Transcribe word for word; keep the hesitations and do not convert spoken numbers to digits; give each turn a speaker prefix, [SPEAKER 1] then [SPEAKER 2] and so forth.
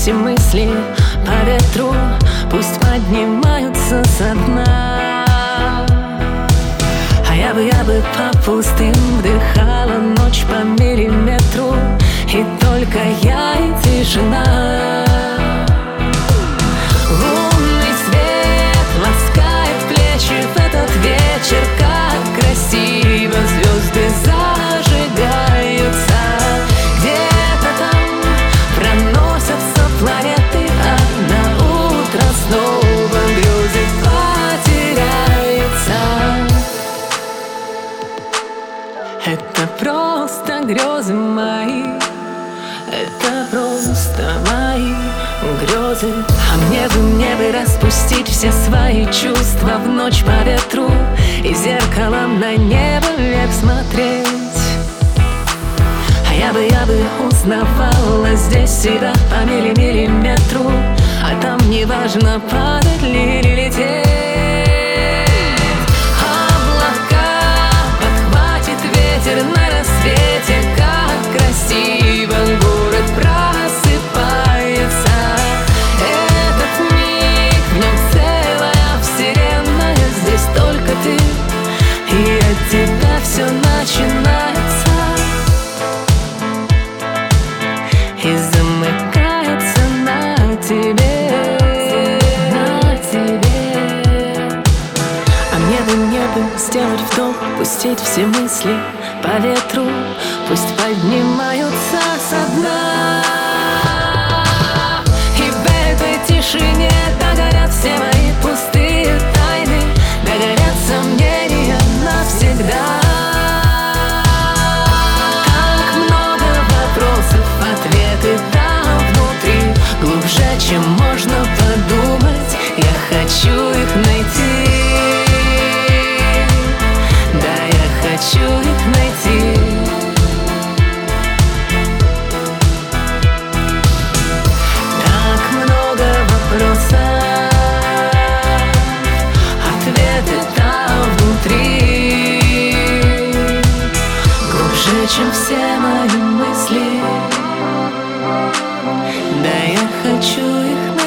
[SPEAKER 1] все мысли по ветру, пусть поднимаются со дна. А я бы, я бы по пустым вдыхала ночь по миллиметру, и только я и тишина. Лунный свет ласкает плечи в этот вечер, как красиво звезды зажигаются. Где-то там проносятся планеты, а на утро снова грезы потеряются. Это просто грезы мои, это просто мои грезы. А мне бы, мне бы распустить все свои чувства в ночь по ветру и зеркалом на небо вверх смотреть. А я бы, я бы узнавала здесь себя по миллиметру, а там не важно, падать ли или лететь. Облака подхватит ветер на рассвете, как красиво город просыпается. Этот миг, в нем целая вселенная, здесь только ты, и от тебя все начинается и замыкается на тебе, на тебе. А мне бы, мне бы сделать вдох, пустить все мысли по ветру, пусть поднимаются со дна. И в этой тишине догорят все мои пустые тайны, догорят сомнения навсегда. Так много вопросов, ответы там внутри, глубже, чем можно подумать. Я хочу их найти, да, я хочу их найти. Так много вопросов, ответы там внутри, глубже, чем все мои мысли. Да, я хочу их найти.